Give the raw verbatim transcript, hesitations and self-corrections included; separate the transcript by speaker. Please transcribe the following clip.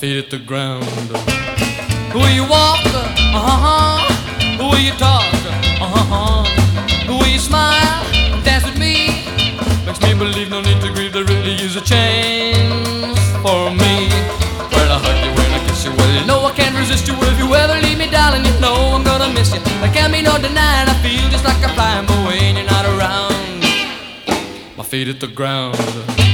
Speaker 1: feet at the ground. The way you walk, uh-huh, the way you talk, uh-huh, the way you smile and dance with me makes me believe no need to grieve, there really is a chance for me. When I hug you, when I kiss you, well you know I can't resist you. If you ever leave me, darling, you know I'm gonna miss you. There can't be no denying I feel just like I'm flying, but when you're not around, my feet at the ground.